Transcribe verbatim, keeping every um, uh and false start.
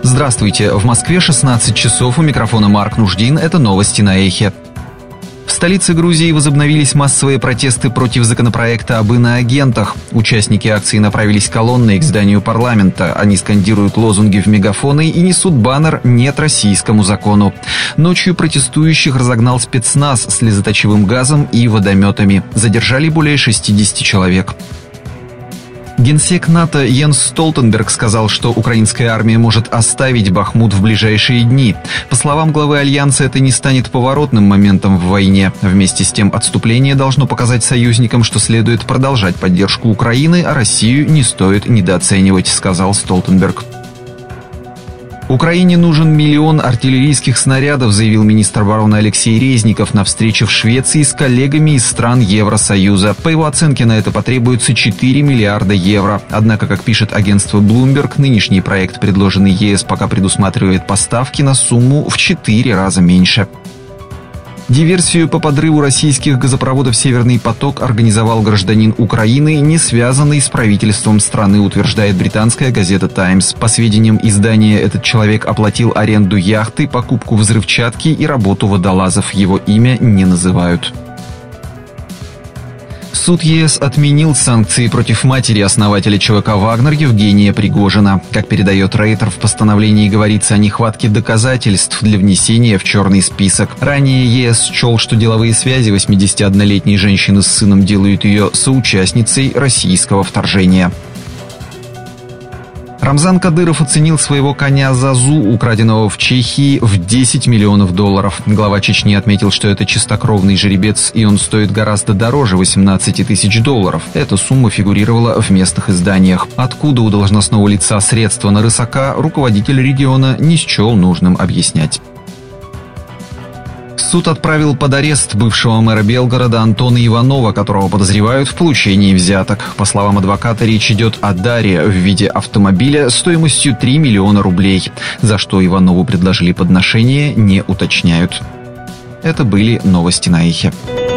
Здравствуйте, в Москве шестнадцать часов, у микрофона Марк Нуждин, это новости на Эхе. В столице Грузии возобновились массовые протесты против законопроекта об иноагентах. Участники акции направились колонной к зданию парламента. Они скандируют лозунги в мегафоны и несут баннер «Нет российскому закону». Ночью протестующих разогнал спецназ слезоточивым газом и водометами. Задержали более шестидесяти человек. Генсек НАТО Йенс Столтенберг сказал, что украинская армия может оставить Бахмут в ближайшие дни. По словам главы Альянса, это не станет поворотным моментом в войне. Вместе с тем, отступление должно показать союзникам, что следует продолжать поддержку Украины, а Россию не стоит недооценивать, сказал Столтенберг. Украине нужен миллион артиллерийских снарядов, заявил министр обороны Алексей Резников на встрече в Швеции с коллегами из стран Евросоюза. По его оценке, на это потребуется четыре миллиарда евро. Однако, как пишет агентство Bloomberg, нынешний проект, предложенный ЕС, пока предусматривает поставки на сумму в четыре раза меньше. Диверсию по подрыву российских газопроводов «Северный поток» организовал гражданин Украины, не связанный с правительством страны, утверждает британская газета «Таймс». По сведениям издания, этот человек оплатил аренду яхты, покупку взрывчатки и работу водолазов. Его имя не называют. Суд ЕС отменил санкции против матери основателя ЧВК «Вагнер» Евгения Пригожина. Как передает Рейтер, в постановлении говорится о нехватке доказательств для внесения в черный список. Ранее ЕС счел, что деловые связи восьмидесятиоднолетней женщины с сыном делают ее соучастницей российского вторжения. Рамзан Кадыров оценил своего коня Зазу, украденного в Чехии, в десять миллионов долларов. Глава Чечни отметил, что это чистокровный жеребец, и он стоит гораздо дороже восемнадцати тысяч долларов. Эта сумма фигурировала в местных изданиях. Откуда у должностного лица средства на рысака, руководитель региона не счел нужным объяснять. Суд отправил под арест бывшего мэра Белгорода Антона Иванова, которого подозревают в получении взяток. По словам адвоката, речь идет о даре в виде автомобиля стоимостью три миллиона рублей. За что Иванову предложили подношение, не уточняют. Это были новости на Эхе.